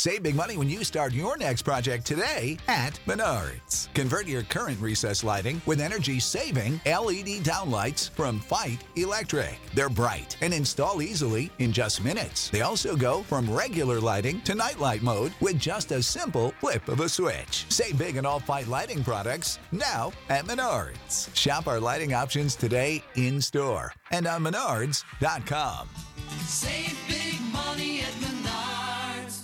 Save big money when you start your next project today at Menards. Convert your current recessed lighting with energy-saving LED downlights from Fight Electric. They're bright and install easily in just minutes. They also go from regular lighting to nightlight mode with just a simple flip of a switch. Save big on all Fight lighting products now at Menards. Shop our lighting options today in-store and on Menards.com. Save big money at Menards.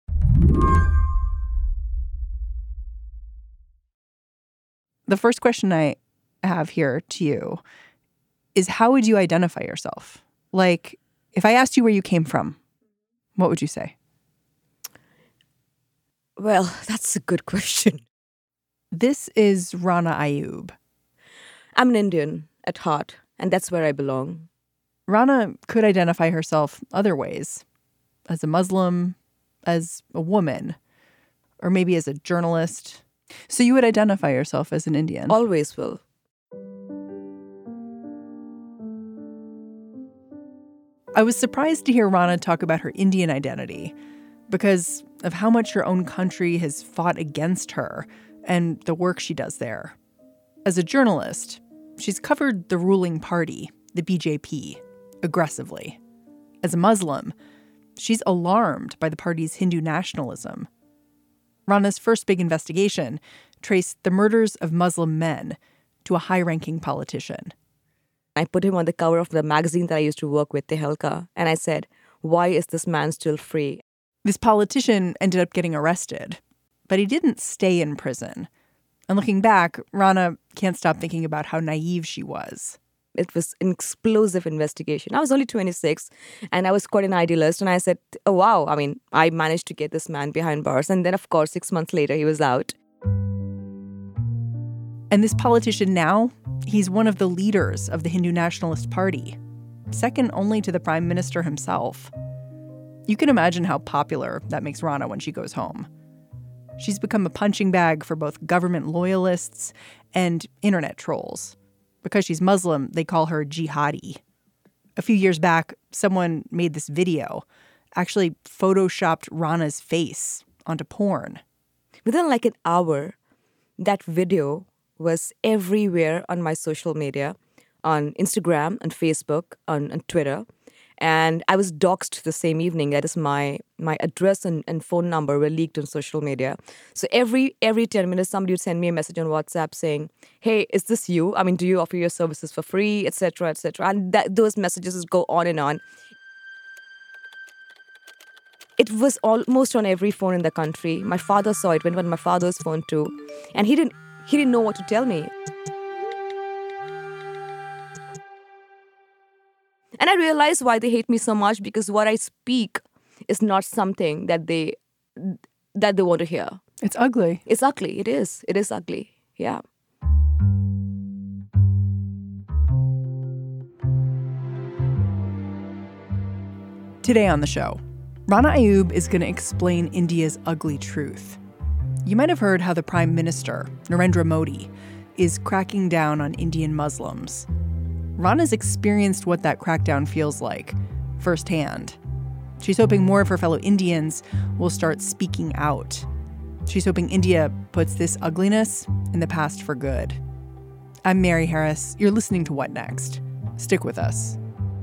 The first question I have here to you is, how would you identify yourself? Like, if I asked you where you came from, what would you say? Well, that's a good question. This is Rana Ayoob. I'm an Indian at heart, and that's where I belong. Rana could identify herself other ways, as a Muslim, as a woman, or maybe as a journalist. So you would identify yourself as an Indian? Always will. I was surprised to hear Rana talk about her Indian identity because of how much her own country has fought against her and the work she does there. As a journalist, she's covered the ruling party, the BJP, aggressively. As a Muslim, she's alarmed by the party's Hindu nationalism. Rana's first big investigation traced the murders of Muslim men to a high-ranking politician. I put him on the cover of the magazine that I used to work with, Tehelka, and I said, why is this man still free? This politician ended up getting arrested, but he didn't stay in prison. And looking back, Rana can't stop thinking about how naive she was. It was an explosive investigation. I was only 26 and I was quite an idealist. And I said, oh, wow, I managed to get this man behind bars. And then, of course, 6 months later, he was out. And this politician now, he's one of the leaders of the Hindu Nationalist Party, second only to the prime minister himself. You can imagine how popular that makes Rana when she goes home. She's become a punching bag for both government loyalists and internet trolls. Because she's Muslim, they call her jihadi. A few years back, someone made this video, actually photoshopped Rana's face onto porn. Within like an hour, that video was everywhere on my social media, on Instagram, on Facebook, on Twitter. And I was doxxed the same evening. That is my address and phone number were leaked on social media. So every 10 minutes, somebody would send me a message on WhatsApp saying, hey, is this you? Do you offer your services for free, et cetera, et cetera? And those messages just go on and on. It was almost on every phone in the country. My father saw it, went on my father's phone too. And he didn't know what to tell me. And I realized why they hate me so much, because what I speak is not something that they want to hear. It's ugly. It's ugly. It is. It is ugly. Yeah. Today on the show, Rana Ayoob is going to explain India's ugly truth. You might have heard how the Prime Minister, Narendra Modi, is cracking down on Indian Muslims. Rana's experienced what that crackdown feels like firsthand. She's hoping more of her fellow Indians will start speaking out. She's hoping India puts this ugliness in the past for good. I'm Mary Harris. You're listening to What Next? Stick with us.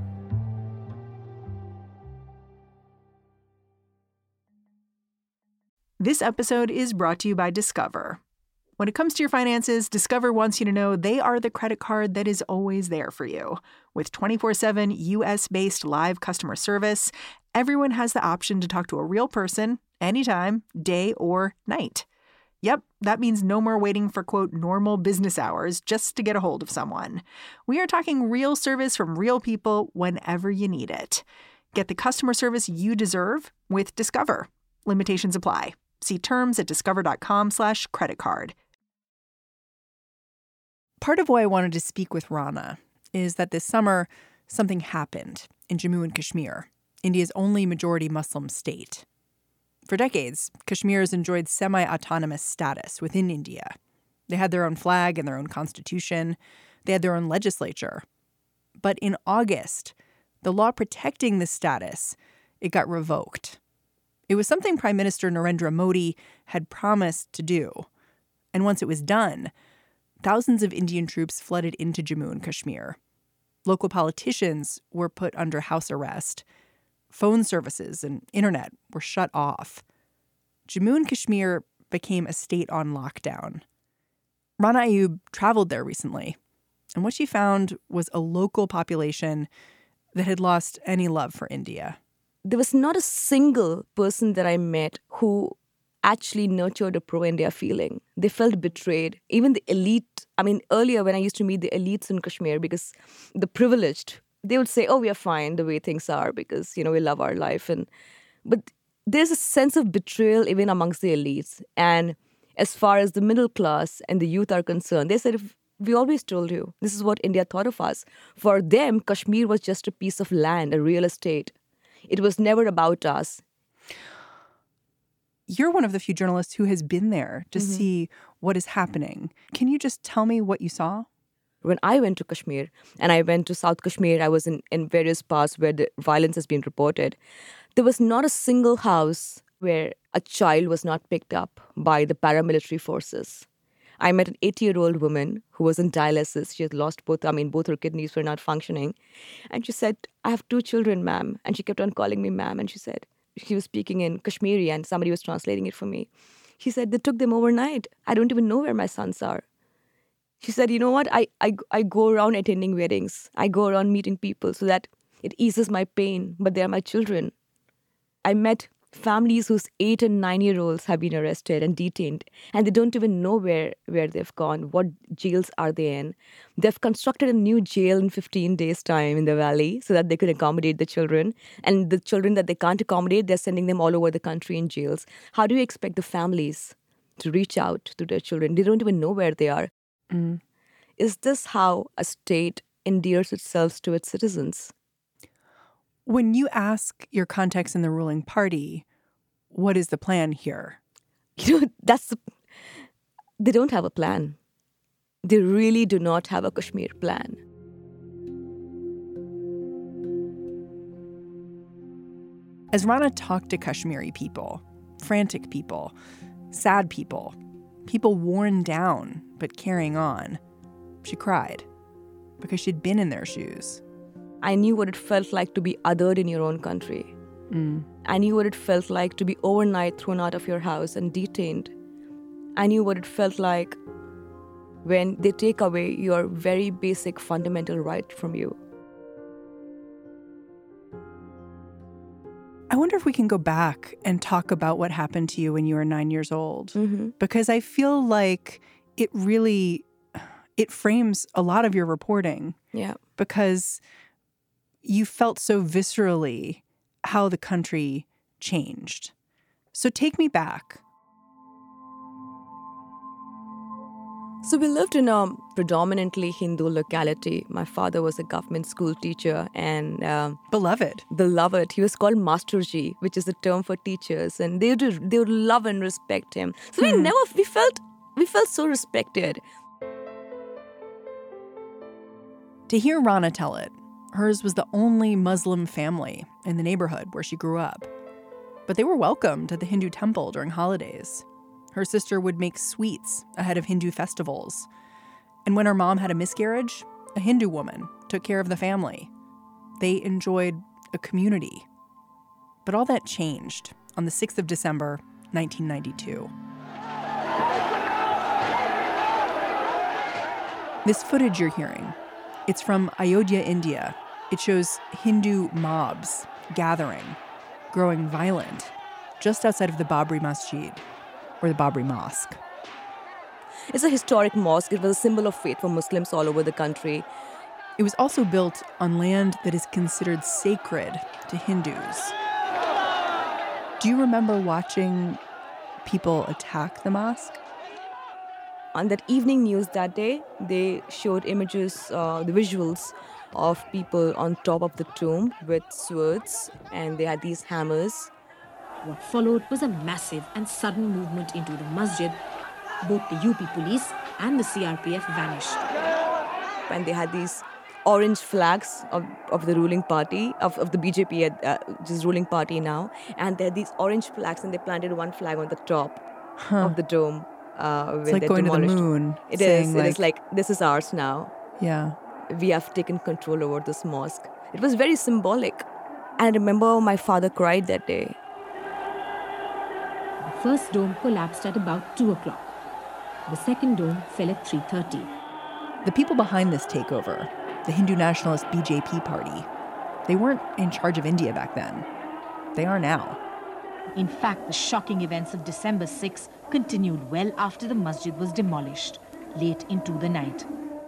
This episode is brought to you by Discover. When it comes to your finances, Discover wants you to know they are the credit card that is always there for you. With 24/7 U.S.-based live customer service, everyone has the option to talk to a real person anytime, day or night. Yep, that means no more waiting for, quote, normal business hours just to get a hold of someone. We are talking real service from real people whenever you need it. Get the customer service you deserve with Discover. Limitations apply. See terms at discover.com/creditcard. Part of why I wanted to speak with Rana is that this summer, something happened in Jammu and Kashmir, India's only majority Muslim state. For decades, Kashmir has enjoyed semi-autonomous status within India. They had their own flag and their own constitution. They had their own legislature. But in August, the law protecting this status, it got revoked. It was something Prime Minister Narendra Modi had promised to do. And once it was done, thousands of Indian troops flooded into Jammu and Kashmir. Local politicians were put under house arrest. Phone services and internet were shut off. Jammu and Kashmir became a state on lockdown. Rana Ayyub traveled there recently, and what she found was a local population that had lost any love for India. There was not a single person that I met who actually nurtured a pro-India feeling. They felt betrayed. Even the elite, earlier when I used to meet the elites in Kashmir, because the privileged, they would say, oh, we are fine the way things are because, we love our life. But there's a sense of betrayal even amongst the elites. And as far as the middle class and the youth are concerned, they said, we always told you, this is what India thought of us. For them, Kashmir was just a piece of land, a real estate. It was never about us. You're one of the few journalists who has been there to see what is happening. Can you just tell me what you saw? When I went to Kashmir, and I went to South Kashmir, I was in various parts where the violence has been reported. There was not a single house where a child was not picked up by the paramilitary forces. I met an 80-year-old woman who was in dialysis. She had lost both her kidneys were not functioning. And she said, I have 2 children, ma'am. And she kept on calling me ma'am. And she said, she was speaking in Kashmiri and somebody was translating it for me. She said, they took them overnight. I don't even know where my sons are. She said, you know what? I go around attending weddings. I go around meeting people so that it eases my pain. But they are my children. I met families whose 8 and 9-year-olds have been arrested and detained, and they don't even know where they've gone, what jails are they in. They've constructed a new jail in 15 days' time in the valley so that they could accommodate the children. And the children that they can't accommodate, they're sending them all over the country in jails. How do you expect the families to reach out to their children? They don't even know where they are. Mm. Is this how a state endears itself to its citizens? When you ask your contacts in the ruling party, what is the plan here? They don't have a plan. They really do not have a Kashmir plan. As Rana talked to Kashmiri people, frantic people, sad people, people worn down but carrying on, she cried because she'd been in their shoes. I knew what it felt like to be othered in your own country. Mm. I knew what it felt like to be overnight thrown out of your house and detained. I knew what it felt like when they take away your very basic fundamental right from you. I wonder if we can go back and talk about what happened to you when you were 9 years old. Mm-hmm. Because I feel like it frames a lot of your reporting. Yeah. Because you felt so viscerally how the country changed. So take me back. So we lived in a predominantly Hindu locality. My father was a government school teacher and... Beloved. Beloved. He was called Masterji, which is a term for teachers. And they would love and respect him. So we felt so respected. To hear Rana tell it, hers was the only Muslim family in the neighborhood where she grew up. But they were welcomed at the Hindu temple during holidays. Her sister would make sweets ahead of Hindu festivals. And when her mom had a miscarriage, a Hindu woman took care of the family. They enjoyed a community. But all that changed on the 6th of December, 1992. This footage you're hearing, it's from Ayodhya, India. It shows Hindu mobs gathering, growing violent, just outside of the Babri Masjid, or the Babri Mosque. It's a historic mosque. It was a symbol of faith for Muslims all over the country. It was also built on land that is considered sacred to Hindus. Do you remember watching people attack the mosque? On that evening news that day, they showed images, the visuals of people on top of the tomb with swords, and they had these hammers. What followed was a massive and sudden movement into the masjid. Both the UP police and the CRPF vanished. And they had these orange flags of the ruling party, of the BJP, which is ruling party now. And there are these orange flags, and they planted one flag on the top of the dome. It's like going demolished. to the moon. It is like, this is ours now. Yeah. We have taken control over this mosque. It was very symbolic. And I remember my father cried that day. The first dome collapsed at about 2 o'clock. The second dome fell at 3:30. The people behind this takeover, the Hindu nationalist BJP party, they weren't in charge of India back then. They are now. In fact, the shocking events of December 6 continued well after the masjid was demolished, late into the night.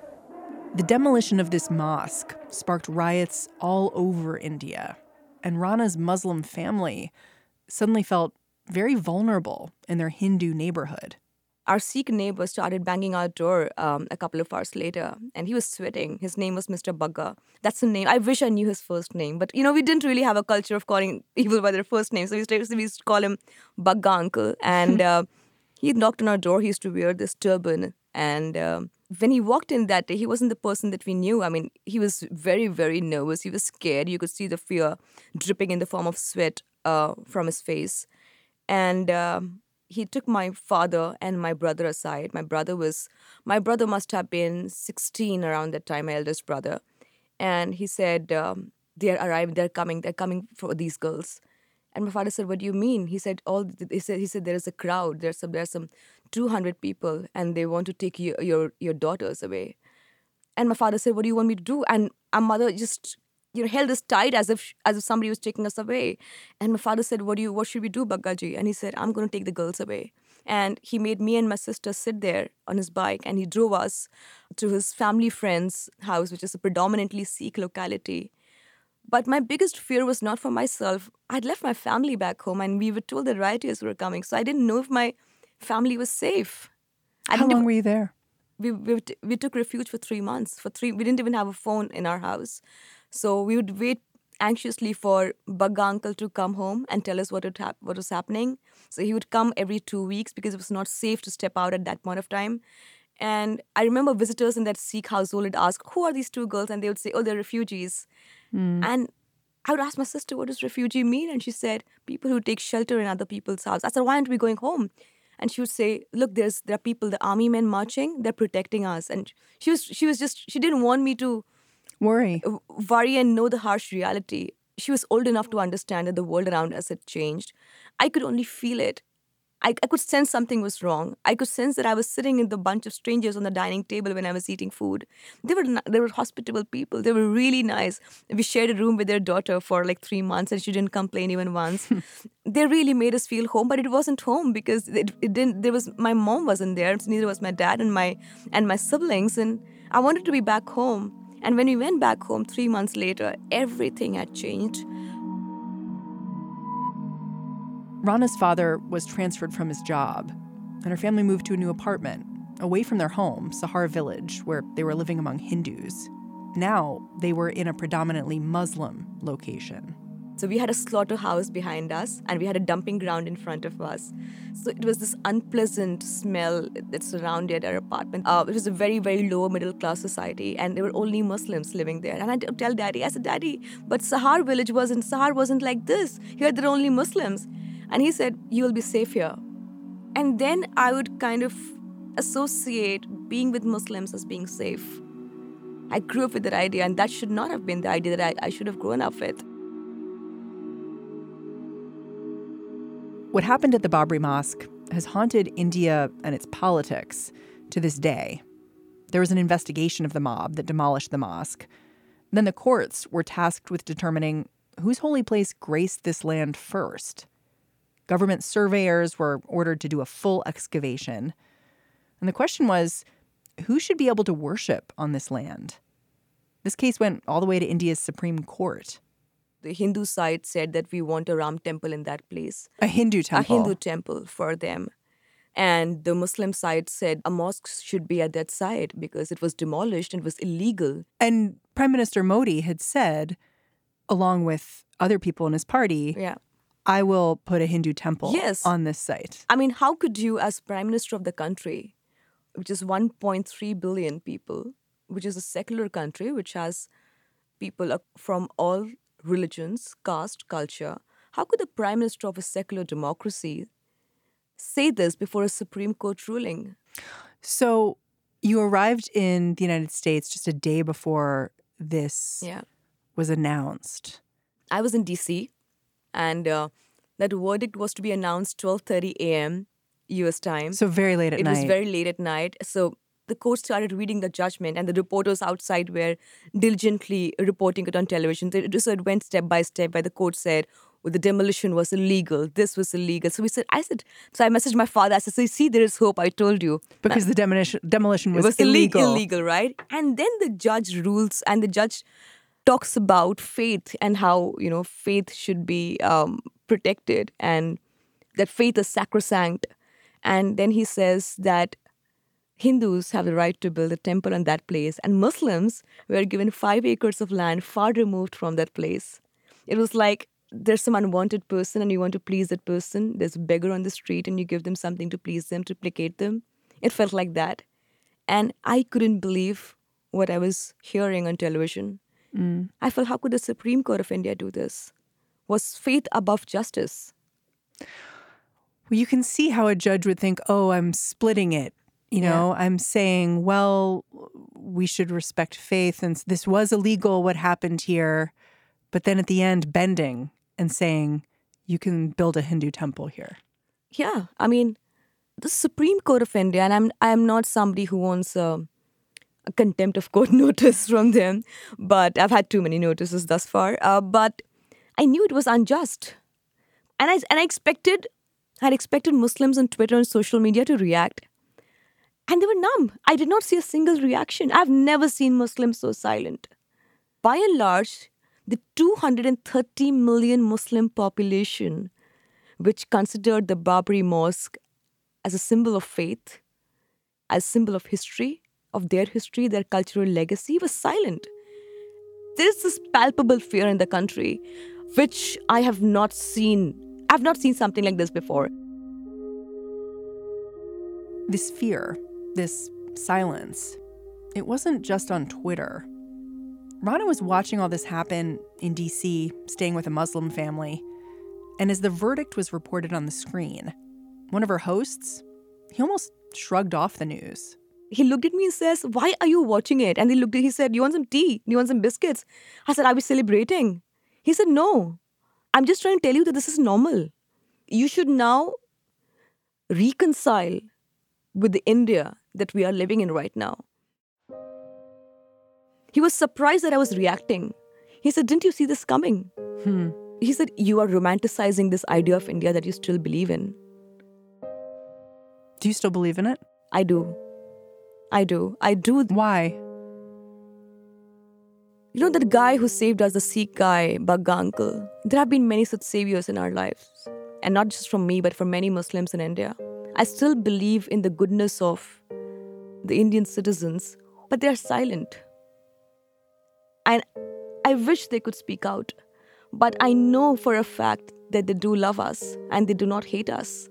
The demolition of this mosque sparked riots all over India, and Rana's Muslim family suddenly felt very vulnerable in their Hindu neighborhood. Our Sikh neighbor started banging our door a couple of hours later, and he was sweating. His name was Mr. Bagga. That's the name. I wish I knew his first name. But, we didn't really have a culture of calling people by their first name. So we used to call him Bagga uncle. And he knocked on our door. He used to wear this turban. And when he walked in that day, he wasn't the person that we knew. I mean, he was very, very nervous. He was scared. You could see the fear dripping in the form of sweat from his face. And he took my father and my brother aside. My brother must have been 16 around that time, my eldest brother. And he said, they're arriving, they're coming for these girls. And my father said, what do you mean? He said, he said there is a crowd, there's some 200 people, and they want to take your daughters away. And my father said, what do you want me to do? And our mother just held us tight as if somebody was taking us away. And my father said, what should we do, Baggaji? And he said, I'm going to take the girls away. And he made me and my sister sit there on his bike, and he drove us to his family friend's house, which is a predominantly Sikh locality. But my biggest fear was not for myself. I'd left my family back home, and we were told that rioters were coming. So I didn't know if my family was safe. How long were you there? We took refuge for 3 months. We didn't even have a phone in our house. So we would wait anxiously for Bagga uncle to come home and tell us what was happening. So he would come every 2 weeks because it was not safe to step out at that point of time. And I remember visitors in that Sikh household would ask, who are these two girls? And they would say, oh, they're refugees. And I would ask my sister, what does refugee mean? And she said, people who take shelter in other people's houses. I said, why aren't we going home? And she would say, look, there are people, the army men marching, they're protecting us. And she didn't want me to worry and know the harsh reality. She was old enough to understand that the world around us had changed. I could only feel it. I could sense something was wrong. I could sense that I was sitting in the bunch of strangers on the dining table when I was eating food. They were hospitable people. They were really nice. We shared a room with their daughter for like 3 months, and she didn't complain even once. They really made us feel home, but it wasn't home because it didn't. My mom wasn't there, so neither was my dad and my siblings, and I wanted to be back home. And when we went back home 3 months later, everything had changed. Rana's father was transferred from his job, and her family moved to a new apartment, away from their home, Sahar Village, where they were living among Hindus. Now they were in a predominantly Muslim location. So we had a slaughterhouse behind us, and we had a dumping ground in front of us. So it was this unpleasant smell that surrounded our apartment. It was a very, very low middle-class society, and there were only Muslims living there. And I tell Daddy, I said, Daddy, but Sahar wasn't like this. Here there are only Muslims. And he said, you will be safe here. And then I would kind of associate being with Muslims as being safe. I grew up with that idea, and that should not have been the idea that I should have grown up with. What happened at the Babri Mosque has haunted India and its politics to this day. There was an investigation of the mob that demolished the mosque. Then the courts were tasked with determining whose holy place graced this land first. Government surveyors were ordered to do a full excavation. And the question was, who should be able to worship on this land? This case went all the way to India's Supreme Court. The Hindu side said that we want a Ram temple in that place. A Hindu temple? A Hindu temple for them. And the Muslim side said a mosque should be at that site because it was demolished and was illegal. And Prime Minister Modi had said, along with other people in his party, I will put a Hindu temple on this site. I mean, how could you, as Prime Minister of the country, which is 1.3 billion people, which is a secular country, which has people from all religions, caste, culture, how could the Prime Minister of a secular democracy say this before a Supreme Court ruling? So you arrived in the United States just a day before this was announced. I was in D.C., and that verdict was to be announced 12:30 a.m. U.S. time. So very late at night. It was very late at night. So the court started reading the judgment, and the reporters outside were diligently reporting it on television. So it went step by step, where the court said, well, the demolition was illegal, this was illegal. So so I messaged my father, I said, see, there is hope, I told you. Because the demolition was illegal. Illegal, right? And then the judge rules, and the judge talks about faith and how, faith should be protected and that faith is sacrosanct. And then he says that Hindus have the right to build a temple on that place, and Muslims were given 5 acres of land far removed from that place. It was like there's some unwanted person and you want to please that person. There's a beggar on the street and you give them something to please them, to placate them. It felt like that. And I couldn't believe what I was hearing on television. I felt, how could the Supreme Court of India do this? Was faith above justice? Well, you can see how a judge would think, oh, I'm splitting it. I'm saying, well, we should respect faith. And this was illegal, what happened here. But then at the end, bending and saying, you can build a Hindu temple here. Yeah. I mean, the Supreme Court of India, and I'm not somebody who wants a contempt of court notice from them, but I've had too many notices thus far. But I knew it was unjust. And I had expected Muslims on Twitter and social media to react. And they were numb. I did not see a single reaction. I've never seen Muslims so silent. By and large, the 230 million Muslim population, which considered the Babri Mosque as a symbol of faith, as a symbol of history, of their history, their cultural legacy, was silent. There is this palpable fear in the country, which I have not seen. I've not seen something like this before. This fear, this silence, it wasn't just on Twitter. Rana was watching all this happen in D.C., staying with a Muslim family. And as the verdict was reported on the screen, one of her hosts, he almost shrugged off the news. He looked at me and says, why are you watching it? And he said, you want some tea? You want some biscuits? I said, are we celebrating? He said, no. I'm just trying to tell you that this is normal. You should now reconcile with the India that we are living in right now. He was surprised that I was reacting. He said, didn't you see this coming? He said, you are romanticizing this idea of India that you still believe in. Do you still believe in it? I do. Why? You know that guy who saved us, the Sikh guy, Bagga uncle? There have been many such saviors in our lives. And not just from me, but from many Muslims in India. I still believe in the goodness of the Indian citizens, but they are silent. And I wish they could speak out. But I know for a fact that they do love us and they do not hate us.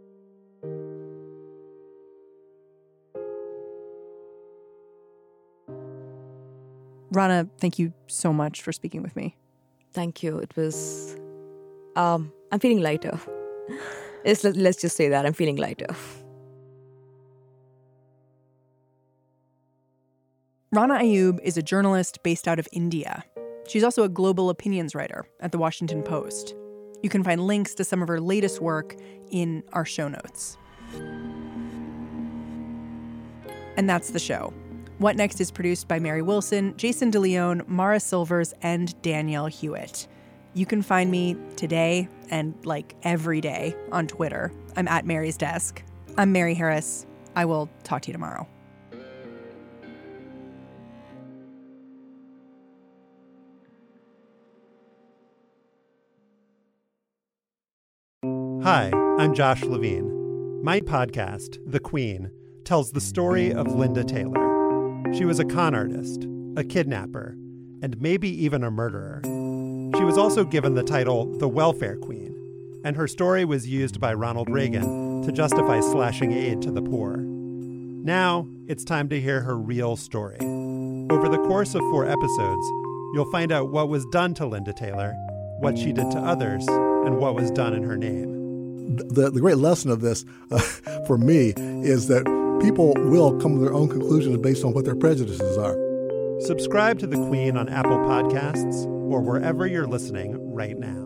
Rana, thank you so much for speaking with me. Thank you. It was... I'm feeling lighter. Let's just say that. I'm feeling lighter. Rana Ayoob is a journalist based out of India. She's also a global opinions writer at The Washington Post. You can find links to some of her latest work in our show notes. And that's the show. What Next is produced by Mary Wilson, Jason DeLeon, Mara Silvers, and Danielle Hewitt. You can find me today and every day on Twitter. I'm at Mary's Desk. I'm Mary Harris. I will talk to you tomorrow. Hi, I'm Josh Levine. My podcast, The Queen, tells the story of Linda Taylor. She was a con artist, a kidnapper, and maybe even a murderer. She was also given the title the Welfare Queen, and her story was used by Ronald Reagan to justify slashing aid to the poor. Now, it's time to hear her real story. Over the course of 4 episodes, you'll find out what was done to Linda Taylor, what she did to others, and what was done in her name. The great lesson of this, for me, is that people will come to their own conclusions based on what their prejudices are. Subscribe to The Queen on Apple Podcasts or wherever you're listening right now.